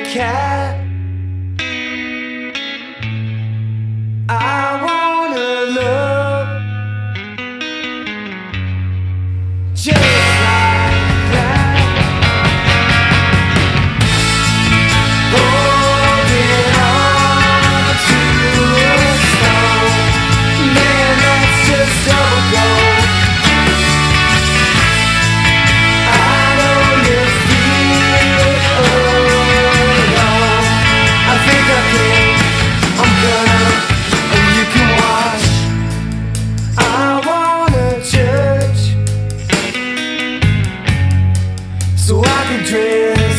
cat. I wanna love just like that. Holding on to a stone, man, that's just double gold. I know you feel alone. I think I can, I'm gonna, and you can watch. I wanna church so I can drift.